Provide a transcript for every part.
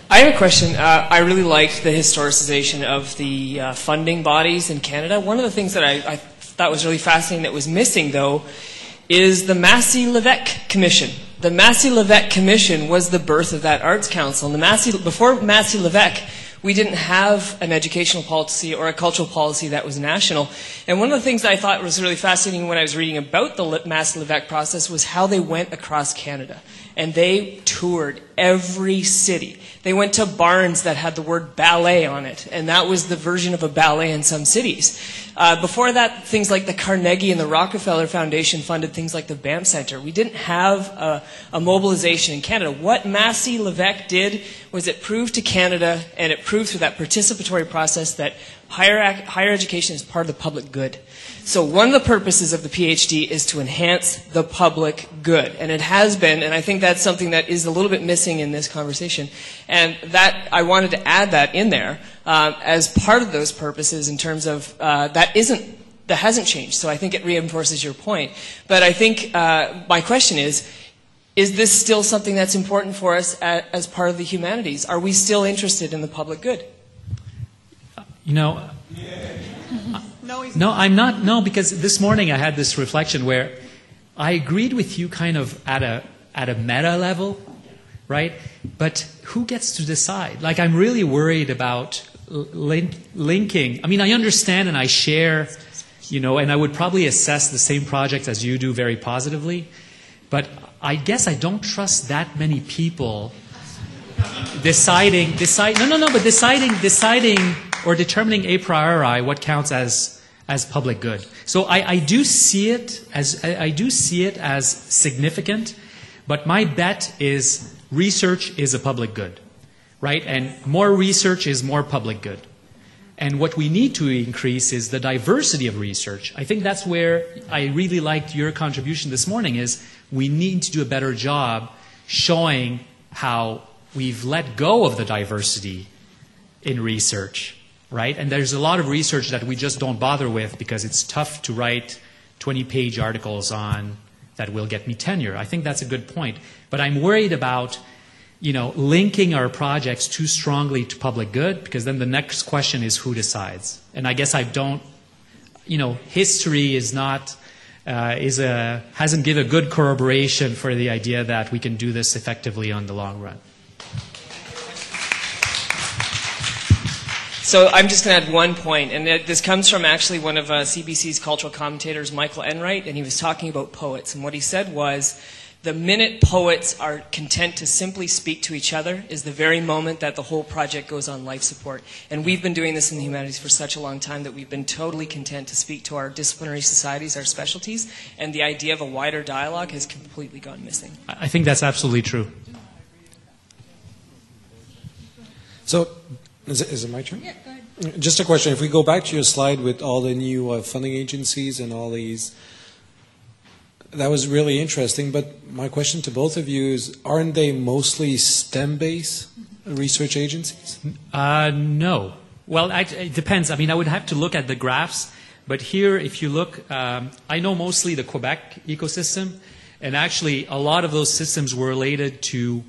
I have a question. I really liked the historicization of the funding bodies in Canada. One of the things that I thought was really fascinating that was missing, though, is the Massey-Levesque Commission. The Massey-Levesque Commission was the birth of that Arts Council. And before Massey-Levesque, we didn't have an educational policy or a cultural policy that was national. And one of the things that I thought was really fascinating when I was reading about the Massey-Levesque process was how they went across Canada. And they toured every city. They went to barns that had the word ballet on it, and that was the version of a ballet in some cities. Before that, things like the Carnegie and the Rockefeller Foundation funded things like the Banff Centre. We didn't have a mobilization in Canada. What Massey-Levesque did was it proved to Canada, and it proved through that participatory process, that higher education is part of the public good. So one of the purposes of the PhD is to enhance the public good. And it has been, and I think that's something that is a little bit missing in this conversation. And that I wanted to add that in there as part of those purposes in terms of that hasn't changed. So I think it reinforces your point. But I think my question is this still something that's important for us as part of the humanities? Are we still interested in the public good? You know, no, I'm not. No, because this morning I had this reflection where I agreed with you kind of at a meta level, right? But who gets to decide? Like, I'm really worried about linking. I mean, I understand and I share, you know, and I would probably assess the same project as you do very positively. But I guess I don't trust that many people deciding or determining a priori what counts as public good. So I do see it as significant, but my bet is research is a public good, right? And more research is more public good. And what we need to increase is the diversity of research. I think that's where I really liked your contribution this morning, is we need to do a better job showing how we've let go of the diversity in research, right? And there's a lot of research that we just don't bother with because it's tough to write 20-page articles on that will get me tenure. I think that's a good point. But I'm worried about, you know, linking our projects too strongly to public good, because then the next question is who decides. And I guess I don't, you know, history is not, hasn't given a good corroboration for the idea that we can do this effectively on the long run. So I'm just going to add one point, and this comes from actually one of CBC's cultural commentators, Michael Enright, and he was talking about poets. And what he said was, the minute poets are content to simply speak to each other is the very moment that the whole project goes on life support. And we've been doing this in the humanities for such a long time that we've been totally content to speak to our disciplinary societies, our specialties, and the idea of a wider dialogue has completely gone missing. I think that's absolutely true. So, is it my turn? Yeah, go ahead. Just a question. If we go back to your slide with all the new funding agencies and all these, that was really interesting. But my question to both of you is, aren't they mostly STEM-based research agencies? No. Well, it depends. I mean, I would have to look at the graphs. But here, if you look, I know mostly the Quebec ecosystem. And actually, a lot of those systems were related to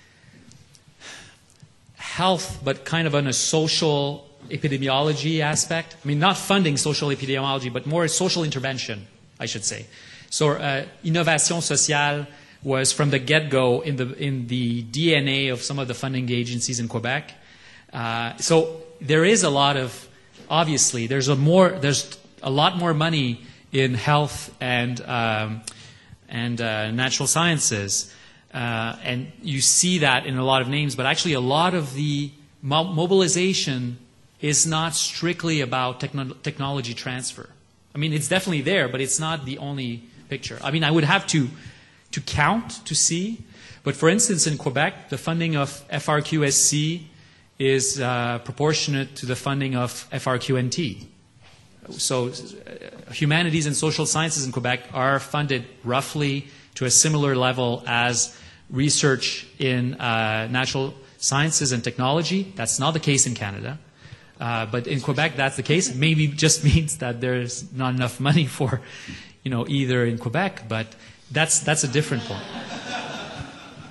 health, but kind of on a social epidemiology aspect. I mean, not funding social epidemiology, but more social intervention, I should say. So Innovation Sociale was from the get-go in the DNA of some of the funding agencies in Quebec. So there is a lot of, obviously, there's a lot more money in health and natural sciences. And you see that in a lot of names, but actually a lot of the mobilization is not strictly about technology transfer. I mean, it's definitely there, but it's not the only picture. I mean, I would have to count to see. But for instance, in Quebec, the funding of FRQSC is proportionate to the funding of FRQNT. So humanities and social sciences in Quebec are funded roughly to a similar level as research in natural sciences and technology. That's not the case in Canada. But in Quebec, that's the case. Maybe just means that there's not enough money for, you know, either in Quebec, but that's a different point.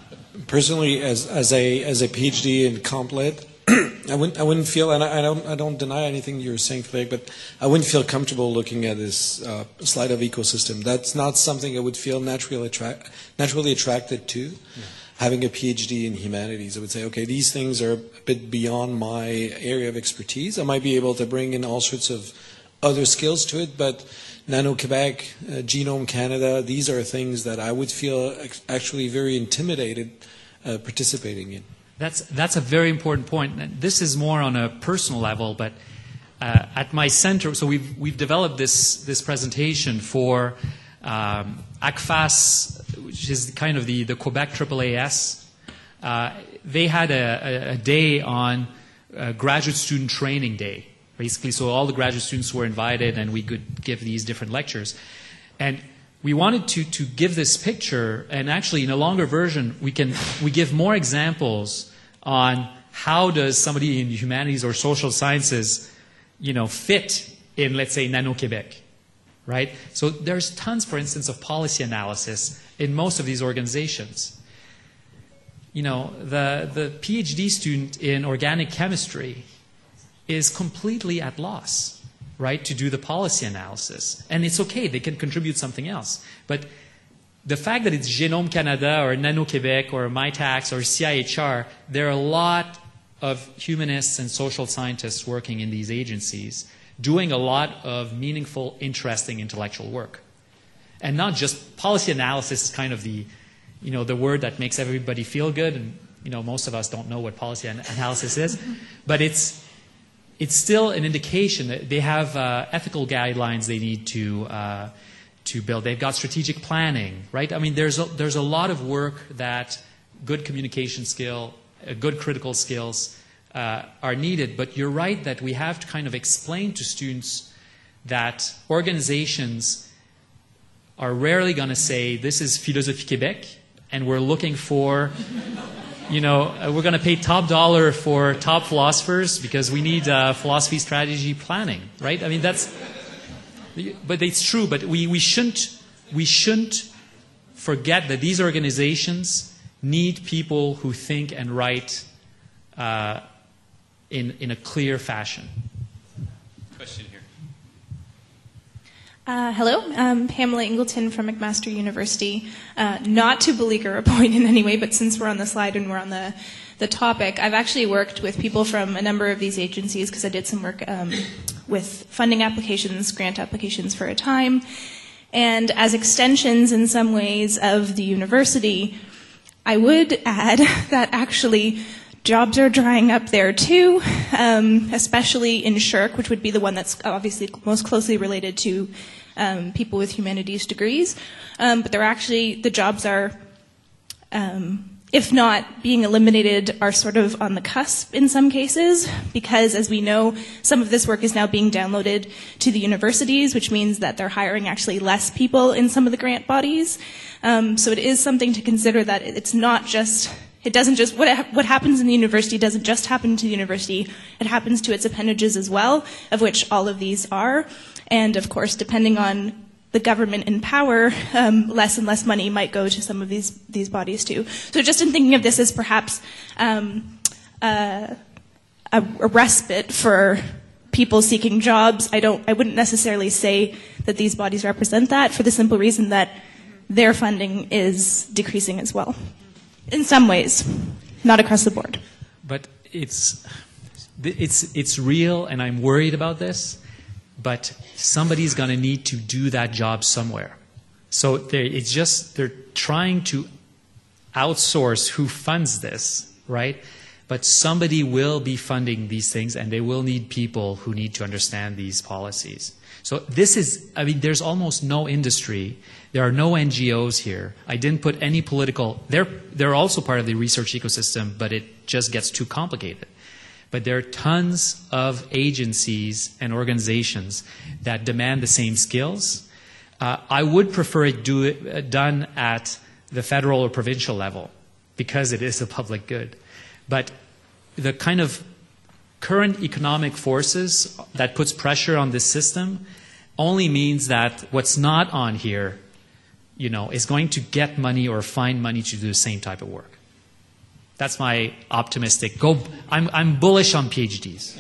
personally, as a PhD in comp lit, I wouldn't feel, and I don't deny anything you're saying, Frédéric, but I wouldn't feel comfortable looking at this slide of ecosystem. That's not something I would feel naturally attracted to. Yeah. Having a PhD in humanities, I would say, okay, these things are a bit beyond my area of expertise. I might be able to bring in all sorts of other skills to it, but Nano-Quebec, Genome Canada, these are things that I would feel actually very intimidated participating in. That's a very important point. And this is more on a personal level, but at my center, so we've developed this presentation for ACFAS, which is kind of the Quebec AAAS. They had a day on graduate student training day, basically. So all the graduate students were invited, and we could give these different lectures. And we wanted to give this picture, and actually in a longer version, we give more examples on how does somebody in humanities or social sciences, fit in, let's say, Nano-Quebec, right? So there's tons, for instance, of policy analysis in most of these organizations. The PhD student in organic chemistry is completely at loss, right, to do the policy analysis. And it's okay, they can contribute something else. But the fact that it's Genome Canada or Nano-Quebec or MyTax or CIHR, there are a lot of humanists and social scientists working in these agencies doing a lot of meaningful, interesting intellectual work. And not just policy analysis, kind of the word that makes everybody feel good. And, most of us don't know what policy analysis is. But it's still an indication that they have ethical guidelines they need to build. They've got strategic planning, right? I mean, there's a lot of work that good communication skill, good critical skills are needed. But you're right that we have to kind of explain to students that organizations are rarely going to say, this is Philosophie Québec, and we're looking for, we're going to pay top dollar for top philosophers because we need philosophy strategy planning, right? I mean, but it's true, but we shouldn't forget that these organizations need people who think and write in a clear fashion. Question here. Hello, I'm Pamela Ingleton from McMaster University. Not to beleaguer a point in any way, but since we're on the slide and we're on the topic, I've actually worked with people from a number of these agencies because I did some work with funding applications, grant applications for a time. And as extensions in some ways of the university, I would add that actually jobs are drying up there too, especially in SSHRC, which would be the one that's obviously most closely related to people with humanities degrees. But the jobs are, if not being eliminated, are sort of on the cusp in some cases, because as we know, some of this work is now being downloaded to the universities, which means that they're hiring actually less people in some of the grant bodies. So it is something to consider that it's not just... It doesn't just, what happens in the university doesn't just happen to the university, it happens to its appendages as well, of which all of these are. And of course, depending on the government in power, less and less money might go to some of these bodies too. So just in thinking of this as perhaps a respite for people seeking jobs, I wouldn't necessarily say that these bodies represent that, for the simple reason that their funding is decreasing as well. In some ways, not across the board. But it's real, and I'm worried about this. But somebody's going to need to do that job somewhere. So they're trying to outsource who funds this, right? But somebody will be funding these things, and they will need people who need to understand these policies. So there's almost no industry. There are no NGOs here. I didn't put any political... They're also part of the research ecosystem, but it just gets too complicated. But there are tons of agencies and organizations that demand the same skills. I would prefer it done at the federal or provincial level because it is a public good. But the kind of current economic forces that puts pressure on this system only means that what's not on here, is going to get money or find money to do the same type of work. That's my optimistic. I'm bullish on PhDs.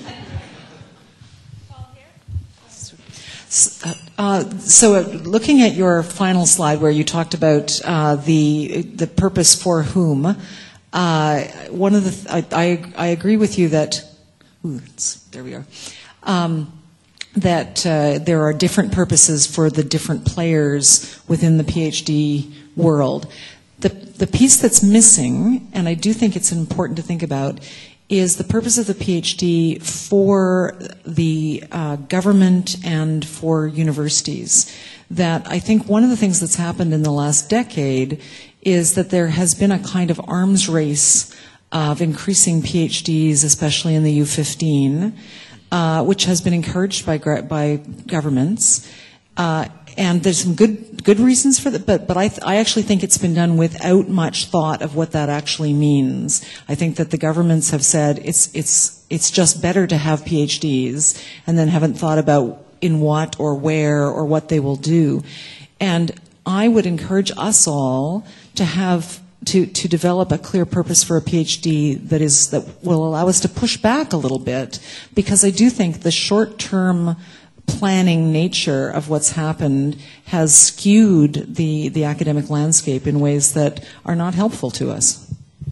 So looking at your final slide where you talked about the purpose for whom, one of the I agree with you that there we are. That there are different purposes for the different players within the PhD world. The piece that's missing, and I do think it's important to think about, is the purpose of the PhD for the government and for universities. That I think one of the things that's happened in the last decade is that there has been a kind of arms race of increasing PhDs, especially in the U15, which has been encouraged by governments. And there's some good reasons for that, but I actually think it's been done without much thought of what that actually means. I think that the governments have said it's just better to have PhDs, and then haven't thought about in what or where or what they will do. And I would encourage us all to have to develop a clear purpose for a PhD that will allow us to push back a little bit, because I do think the short-term planning nature of what's happened has skewed the academic landscape in ways that are not helpful to us.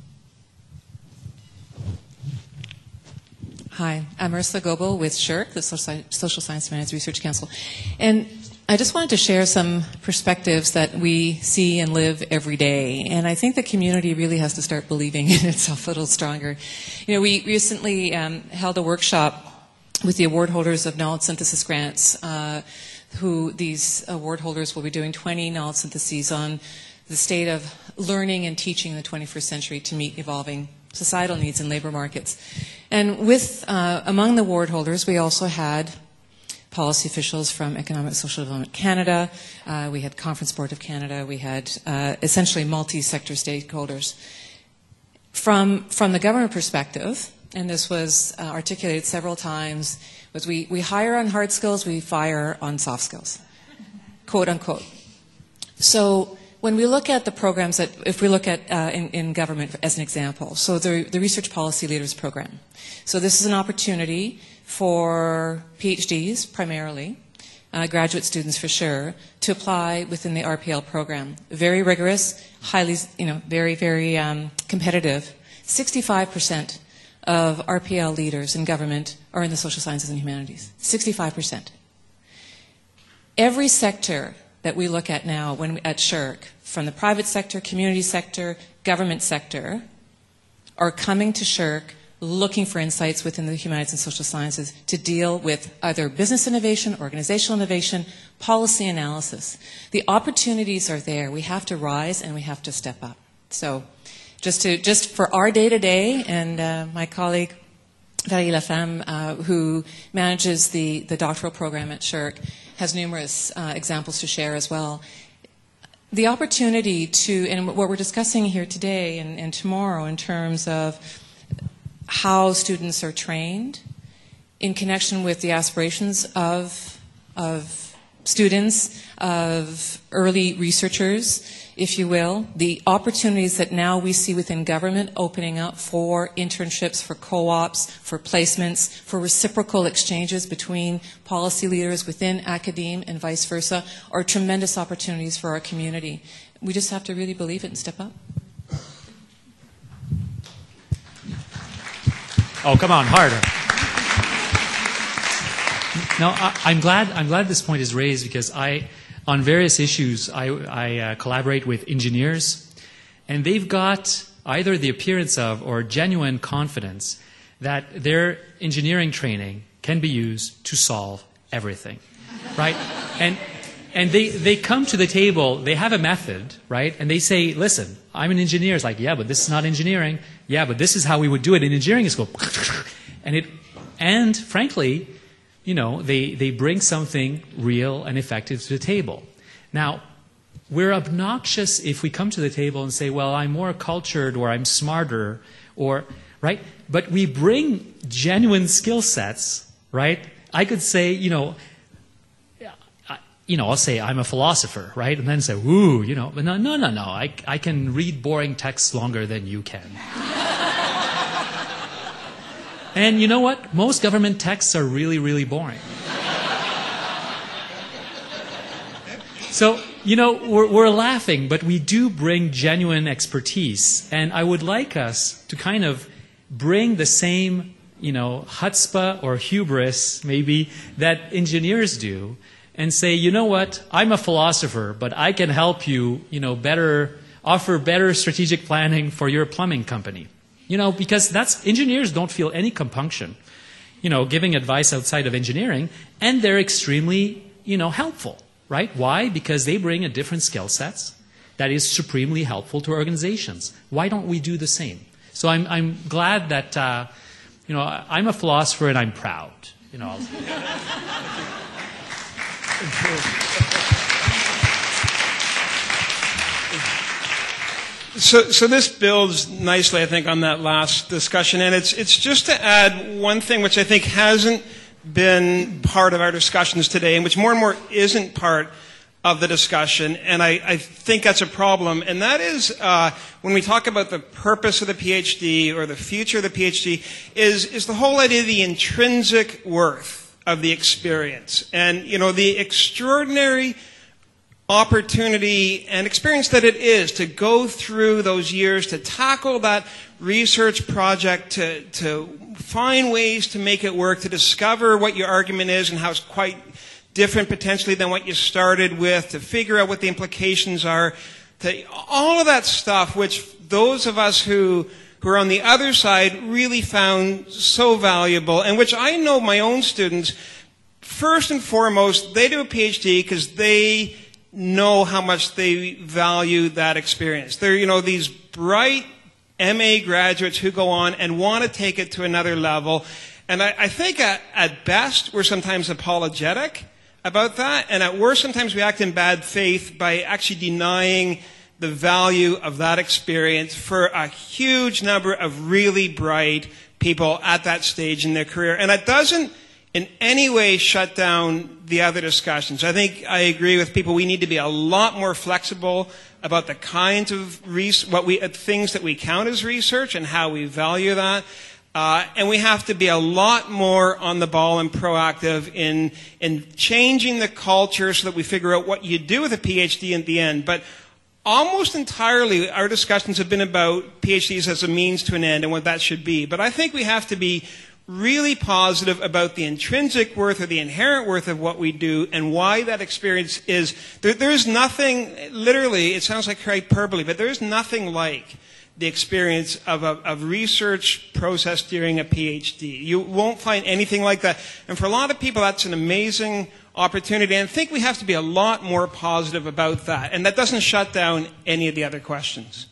Hi, I'm Ursula Goebel with SSHRC, the Social Science Humanities Research Council. And I just wanted to share some perspectives that we see and live every day. And I think the community really has to start believing in itself a little stronger. You know, we recently held a workshop with the award holders of knowledge synthesis grants, who these award holders will be doing 20 knowledge syntheses on the state of learning and teaching in the 21st century to meet evolving societal needs in labor markets. And with among the award holders, we also had policy officials from Economic and Social Development Canada, we had Conference Board of Canada, we had essentially multi-sector stakeholders. From the government perspective, and this was articulated several times, was we hire on hard skills, we fire on soft skills, quote unquote. So when we look at the programs that, if we look at in government as an example, so the Research Policy Leaders Program. So this is an opportunity for PhDs primarily, graduate students for sure, to apply within the RPL program. Very rigorous, highly, very, very competitive. 65% of RPL leaders in government are in the social sciences and humanities. 65%. Every sector that we look at now at SSHRC, from the private sector, community sector, government sector, are coming to SSHRC looking for insights within the humanities and social sciences to deal with either business innovation, organizational innovation, policy analysis. The opportunities are there. We have to rise and we have to step up. So just for our day-to-day, and my colleague Valérie Lafemme, who manages the doctoral program at SSHRC, has numerous examples to share as well. The opportunity to, and what we're discussing here today and tomorrow in terms of how students are trained in connection with the aspirations of students, of early researchers, if you will, the opportunities that now we see within government opening up for internships, for co-ops, for placements, for reciprocal exchanges between policy leaders within academe and vice versa are tremendous opportunities for our community. We just have to really believe it and step up. Oh, come on, harder. No, I'm glad this point is raised because on various issues, I collaborate with engineers, and they've got either the appearance of or genuine confidence that their engineering training can be used to solve everything, right? And they come to the table, they have a method, right? And they say, listen, I'm an engineer. It's like, yeah, but this is not engineering. Yeah, but this is how we would do it in engineering school. And frankly, they bring something real and effective to the table. Now, we're obnoxious if we come to the table and say, well, I'm more cultured or I'm smarter or, right? But we bring genuine skill sets, right? I could say, I'll say I'm a philosopher, right? And then say, ooh, but no. I can read boring texts longer than you can. And you know what? Most government texts are really, really boring. So, we're laughing, but we do bring genuine expertise. And I would like us to kind of bring the same, chutzpah or hubris, maybe, that engineers do, and say, you know what, I'm a philosopher, but I can help you, offer better strategic planning for your plumbing company. Because engineers don't feel any compunction, giving advice outside of engineering, and they're extremely, helpful. Right? Why? Because they bring a different skill sets that is supremely helpful to organizations. Why don't we do the same? So I'm glad that I'm a philosopher and I'm proud. So this builds nicely, I think, on that last discussion, and it's just to add one thing which I think hasn't been part of our discussions today, and which more and more isn't part of the discussion, and I think that's a problem, and that is when we talk about the purpose of the PhD or the future of the PhD is the whole idea of the intrinsic worth of the experience, and the extraordinary opportunity and experience that it is to go through those years, to tackle that research project, to find ways to make it work, to discover what your argument is and how it's quite different potentially than what you started with, to figure out what the implications are, to all of that stuff which those of us who are on the other side really found so valuable, and which I know my own students, first and foremost, they do a PhD because they know how much they value that experience. They're, these bright MA graduates who go on and want to take it to another level. And I think at best, we're sometimes apologetic about that. And at worst, sometimes we act in bad faith by actually denying the value of that experience for a huge number of really bright people at that stage in their career. And it doesn't in any way shut down the other discussions. I think I agree with people. We need to be a lot more flexible about the kinds of things that we count as research and how we value that. And we have to be a lot more on the ball and proactive in changing the culture so that we figure out what you do with a PhD at the end. But almost entirely, our discussions have been about PhDs as a means to an end and what that should be. But I think we have to be really positive about the intrinsic worth or the inherent worth of what we do and why that experience is. There's nothing, literally, it sounds like hyperbole, but there's nothing like the experience of a research process during a PhD. You won't find anything like that. And for a lot of people, that's an amazing opportunity. And I think we have to be a lot more positive about that. And that doesn't shut down any of the other questions.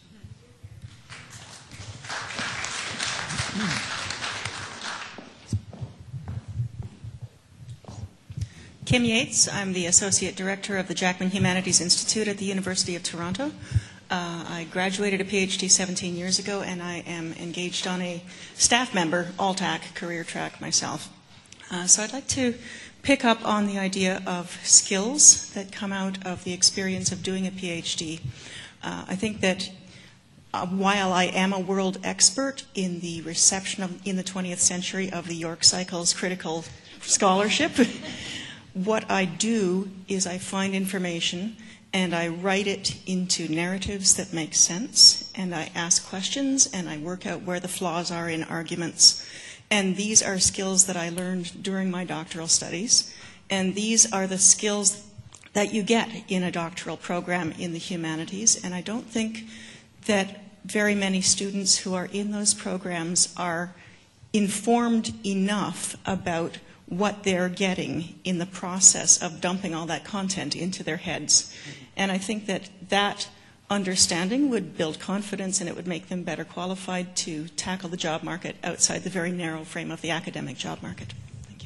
Kim Yates. I'm the Associate Director of the Jackman Humanities Institute at the University of Toronto. I graduated a PhD 17 years ago, and I am engaged on a staff member, ALTAC, career track myself. So I'd like to pick up on the idea of skills that come out of the experience of doing a PhD. I think that while I am a world expert in the reception in the 20th century of the York Cycles critical scholarship, what I do is I find information and I write it into narratives that make sense, and I ask questions, and I work out where the flaws are in arguments. And these are skills that I learned during my doctoral studies, and these are the skills that you get in a doctoral program in the humanities, and I don't think that very many students who are in those programs are informed enough about what they're getting in the process of dumping all that content into their heads. And I think that that understanding would build confidence, and it would make them better qualified to tackle the job market outside the very narrow frame of the academic job market. Thank you.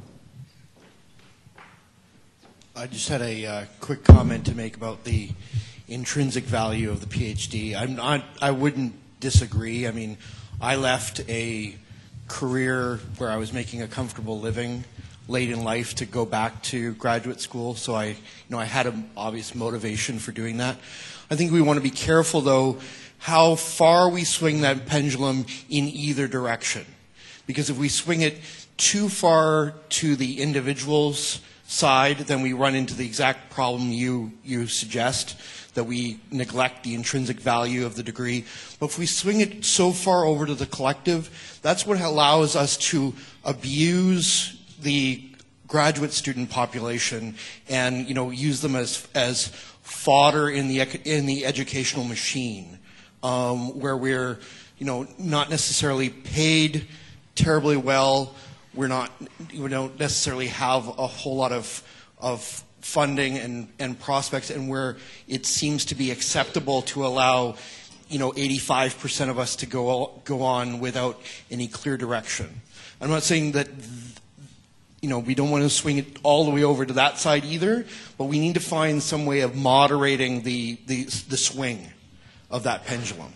I just had a quick comment to make about the intrinsic value of the PhD. I wouldn't disagree. I mean, I left a career where I was making a comfortable living late in life to go back to graduate school, so I had an obvious motivation for doing that. I think we want to be careful, though, how far we swing that pendulum in either direction. Because if we swing it too far to the individual's side, then we run into the exact problem you suggest, that we neglect the intrinsic value of the degree. But if we swing it so far over to the collective, that's what allows us to abuse the graduate student population and use them as fodder in the educational machine, where we're not necessarily paid terribly well. We don't necessarily have a whole lot of funding and prospects, and where it seems to be acceptable to allow 85% of us to go on without any clear direction. I'm not saying that we don't want to swing it all the way over to that side either, but we need to find some way of moderating the swing of that pendulum.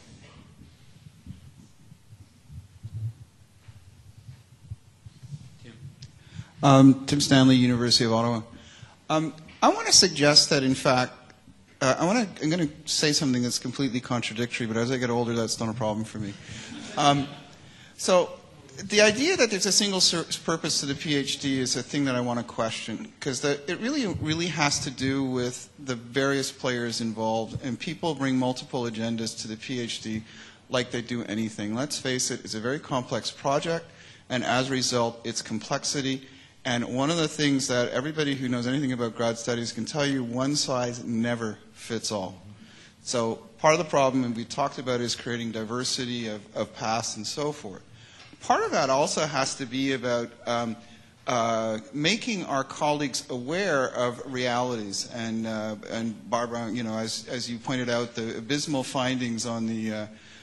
Tim Stanley, University of Ottawa. I want to suggest that, in fact, I'm going to say something that's completely contradictory, but as I get older, that's not a problem for me. So the idea that there's a single purpose to the PhD is a thing that I want to question, because it really has to do with the various players involved, and people bring multiple agendas to the PhD like they do anything. Let's face it, it's a very complex project, and as a result, its complexity. And one of the things that everybody who knows anything about grad studies can tell you, one size never fits all. So part of the problem, and we talked about, is creating diversity of paths and so forth. Part of that also has to be about making our colleagues aware of realities. And Barbara, as you pointed out, the abysmal findings on the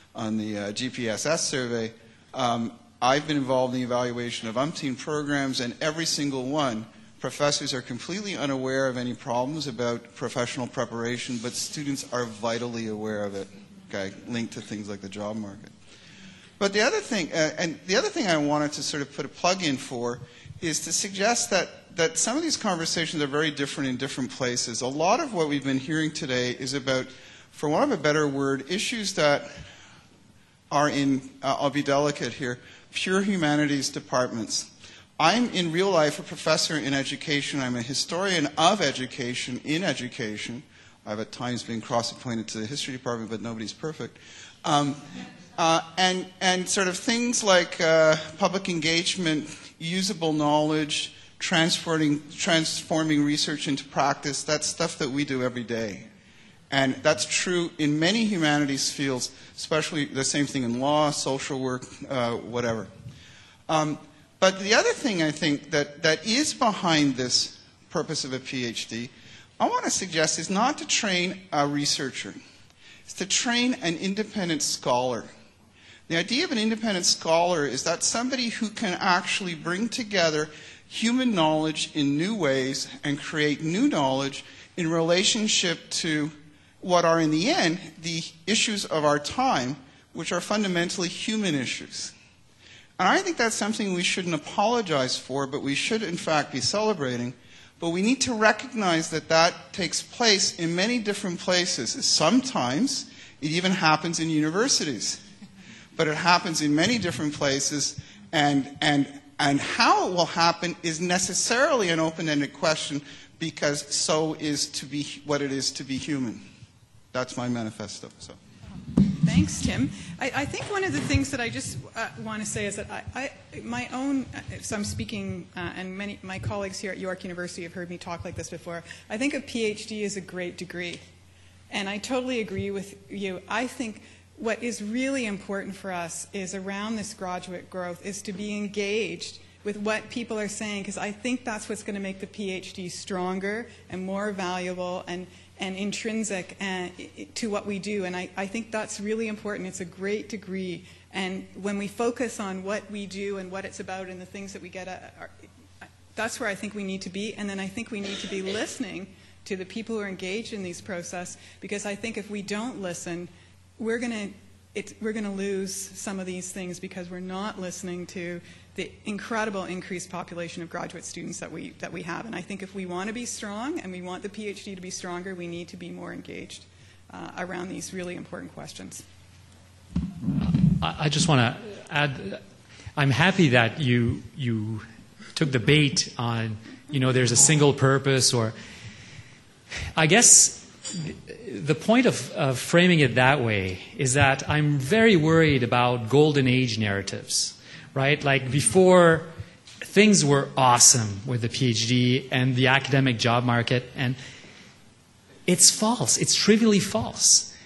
GPSS survey. I've been involved in the evaluation of umpteen programs, and every single one, professors are completely unaware of any problems about professional preparation, but students are vitally aware of it, linked to things like the job market. But the other thing, I wanted to sort of put a plug in for, is to suggest that some of these conversations are very different in different places. A lot of what we've been hearing today is about, for want of a better word, issues that are in, I'll be delicate here, pure humanities departments. I'm in real life a professor in education. I'm a historian of education in education. I've at times been cross-appointed to the history department, but nobody's perfect. And sort of things like public engagement, usable knowledge, transforming research into practice, that's stuff that we do every day. And that's true in many humanities fields, especially the same thing in law, social work, whatever. But the other thing I think that is behind this purpose of a PhD, I want to suggest, is not to train a researcher. It's to train an independent scholar. The idea of an independent scholar is that somebody who can actually bring together human knowledge in new ways and create new knowledge in relationship to what are, in the end, the issues of our time, which are fundamentally human issues. And I think that's something we shouldn't apologize for, but we should, in fact, be celebrating. But we need to recognize that that takes place in many different places. Sometimes it even happens in universities. But it happens in many different places, and how it will happen is necessarily an open-ended question, because so is to be what it is to be human. That's my manifesto. So. Thanks, Tim. I think one of the things that I just want to say is that my own, so I'm speaking, and many my colleagues here at York University have heard me talk like this before. I think a PhD is a great degree, and I totally agree with you. I think what is really important for us is around this graduate growth is to be engaged with what people are saying, because I think that's what's going to make the PhD stronger and more valuable and intrinsic to what we do. And I think that's really important. It's a great degree. And when we focus on what we do and what it's about and the things that we get at, that's where I think we need to be. And then I think we need to be listening to the people who are engaged in these process, because I think if we don't listen, we're going to we're going to lose some of these things because we're not listening to the incredible increased population of graduate students that we have. And I think if we want to be strong and we want the PhD to be stronger, we need to be more engaged around these really important questions. I just want to add, I'm happy that you took the bait on, there's a single purpose, or I guess the point of framing it that way is that I'm very worried about golden age narratives, right? Like before, things were awesome with the PhD and the academic job market, and it's false. It's trivially false.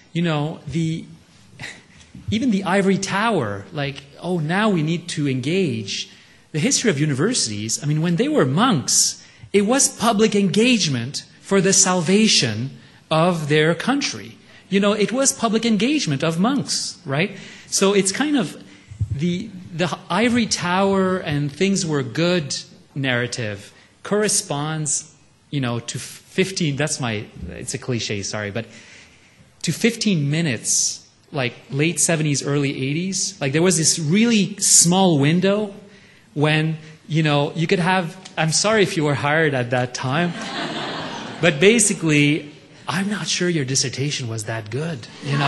Even the ivory tower, now we need to engage. The history of universities, when they were monks, it was public engagement for the salvation of their country. It was public engagement of monks, right? So it's kind of the ivory tower and things were good narrative corresponds, to 15, it's a cliche, sorry, but to 15 minutes, like late 70s, early 80s, there was this really small window when, you could have, I'm sorry if you were hired at that time, but basically, I'm not sure your dissertation was that good,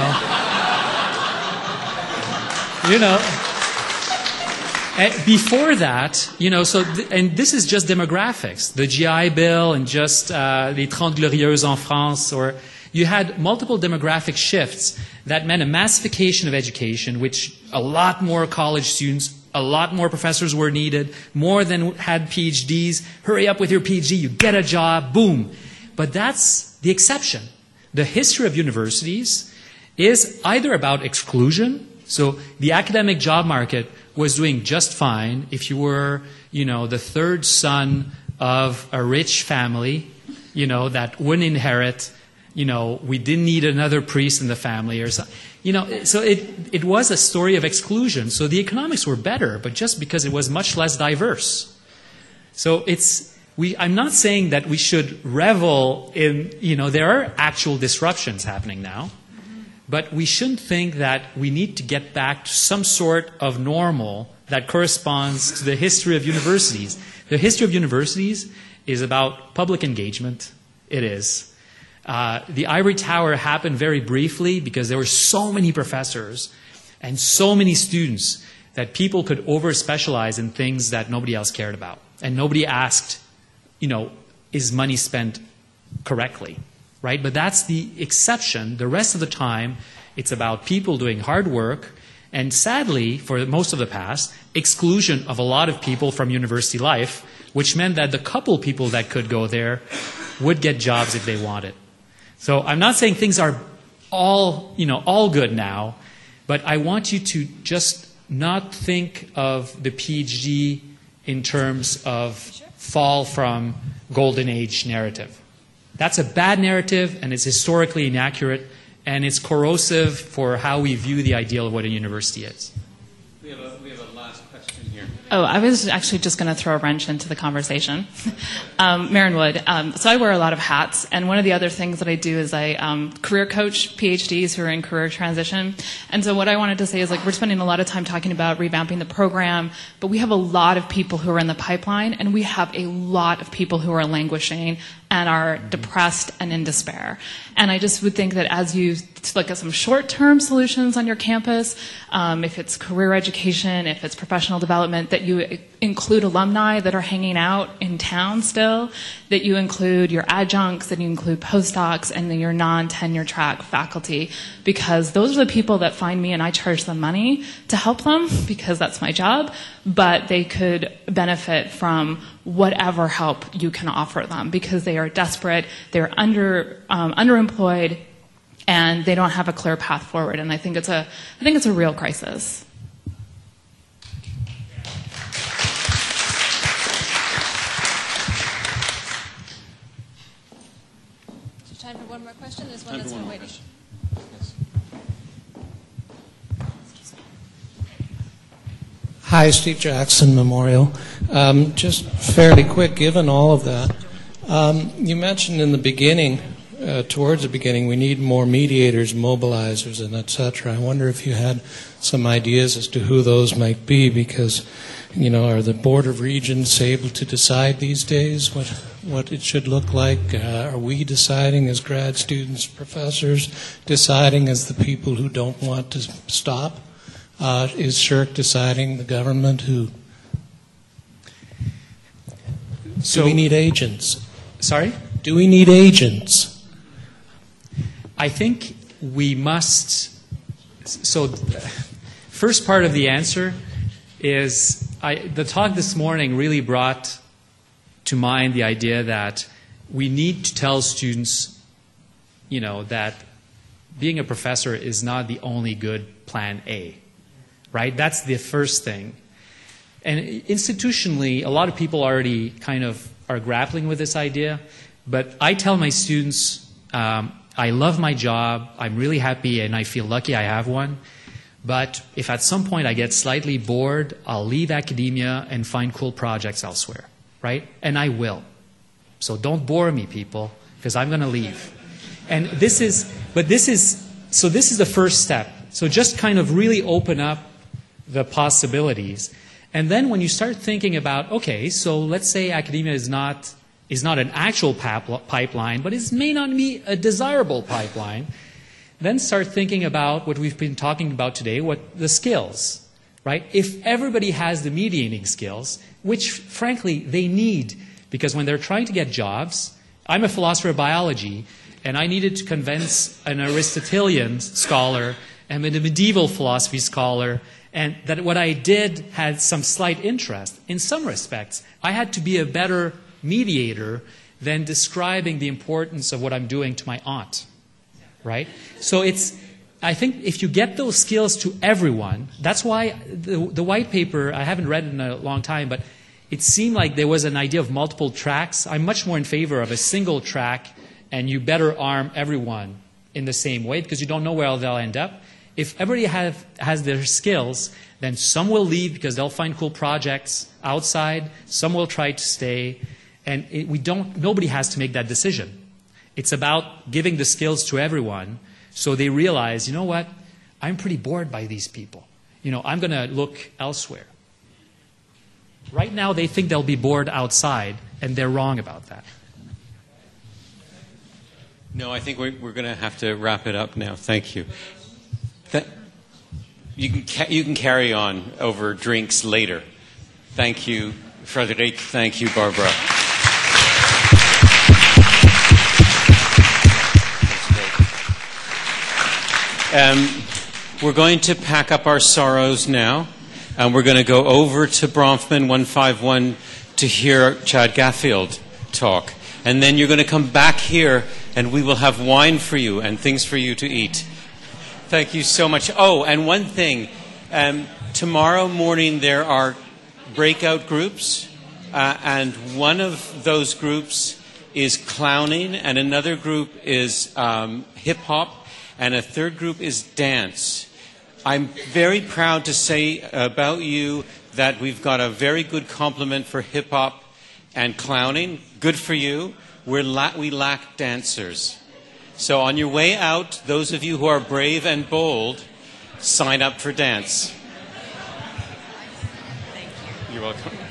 And before that, and this is just demographics, the GI Bill and just les 30 Glorieuses en France, or you had multiple demographic shifts that meant a massification of education, which a lot more college students, a lot more professors were needed, more than had PhDs. Hurry up with your PhD, you get a job, boom. But that's the exception. The history of universities is either about exclusion, so the academic job market was doing just fine if you were, the third son of a rich family, that wouldn't inherit, we didn't need another priest in the family or something. So it was a story of exclusion. So the economics were better, but just because it was much less diverse. So I'm not saying that we should revel in, there are actual disruptions happening now. But we shouldn't think that we need to get back to some sort of normal that corresponds to the history of universities. The history of universities is about public engagement. It is. The ivory tower happened very briefly because there were so many professors and so many students that people could over-specialize in things that nobody else cared about. And nobody asked, is money spent correctly? Right? But that's the exception. The rest of the time, it's about people doing hard work, and sadly, for most of the past, exclusion of a lot of people from university life, which meant that the couple people that could go there would get jobs if they wanted. So I'm not saying things are all good now, but I want you to just not think of the PhD in terms of fall from golden age narrative. That's a bad narrative, and it's historically inaccurate, and it's corrosive for how we view the ideal of what a university is. We have a last question here. Oh, I was actually just going to throw a wrench into the conversation. Maren Wood. So I wear a lot of hats, and one of the other things that I do is I career coach PhDs who are in career transition. And so what I wanted to say is, we're spending a lot of time talking about revamping the program, but we have a lot of people who are in the pipeline, and we have a lot of people who are languishing and are depressed and in despair. And I just would think that as you look at some short-term solutions on your campus, if it's career education, if it's professional development, that you include alumni that are hanging out in town still, that you include your adjuncts, that you include postdocs, and then your non-tenure track faculty, because those are the people that find me and I charge them money to help them because that's my job, but they could benefit from whatever help you can offer them because they are desperate, they're underemployed, and they don't have a clear path forward. And I think it's a real crisis. Is there time for one more question? There's one that's been waiting. Hi, Steve Jackson Memorial. Just fairly quick, given all of that, you mentioned in the beginning towards the beginning, we need more mediators, mobilizers, and et cetera. I wonder if you had some ideas as to who those might be, because, are the Board of Regents able to decide these days what it should look like? Are we deciding as grad students, professors, deciding as the people who don't want to stop? Is SSHRC deciding, the government, who? Do we need agents? Sorry? Do we need agents? I think we must. So, first part of the answer is the talk this morning really brought to mind the idea that we need to tell students, that being a professor is not the only good plan A, right? That's the first thing. And institutionally, a lot of people already kind of are grappling with this idea. But I tell my students, I love my job, I'm really happy, and I feel lucky I have one. But if at some point I get slightly bored, I'll leave academia and find cool projects elsewhere, right? And I will. So don't bore me, people, because I'm going to leave. And this is the first step. So just kind of really open up the possibilities. And then when you start thinking about, okay, so let's say academia is not an actual pipeline, but it may not be a desirable pipeline, then start thinking about what we've been talking about today, what the skills, right? If everybody has the mediating skills, which frankly they need, because when they're trying to get jobs, I'm a philosopher of biology, and I needed to convince an Aristotelian scholar and a medieval philosophy scholar and that what I did had some slight interest. In some respects, I had to be a better mediator than describing the importance of what I'm doing to my aunt, right? So I think if you get those skills to everyone, that's why the white paper, I haven't read it in a long time, but it seemed like there was an idea of multiple tracks. I'm much more in favor of a single track, and you better arm everyone in the same way because you don't know where they'll end up. If everybody has their skills, then some will leave because they'll find cool projects outside. Some will try to stay, and nobody has to make that decision. It's about giving the skills to everyone, so they realize, you know what, I'm pretty bored by these people. I'm going to look elsewhere. Right now, they think they'll be bored outside, and they're wrong about that. No, I think we're going to have to wrap it up now. Thank you. You can carry on over drinks later. Thank you, Frederic. Thank you, Barbara. We're going to pack up our sorrows now, and we're going to go over to Bronfman 151 to hear Chad Gaffield talk. And then you're going to come back here, and we will have wine for you and things for you to eat. Thank you so much. Oh, and one thing. Tomorrow morning there are breakout groups, and one of those groups is clowning, and another group is hip-hop, and a third group is dance. I'm very proud to say about you that we've got a very good complement for hip-hop and clowning. Good for you. We lack dancers. So on your way out, those of you who are brave and bold, sign up for dance. Thank you. You're welcome.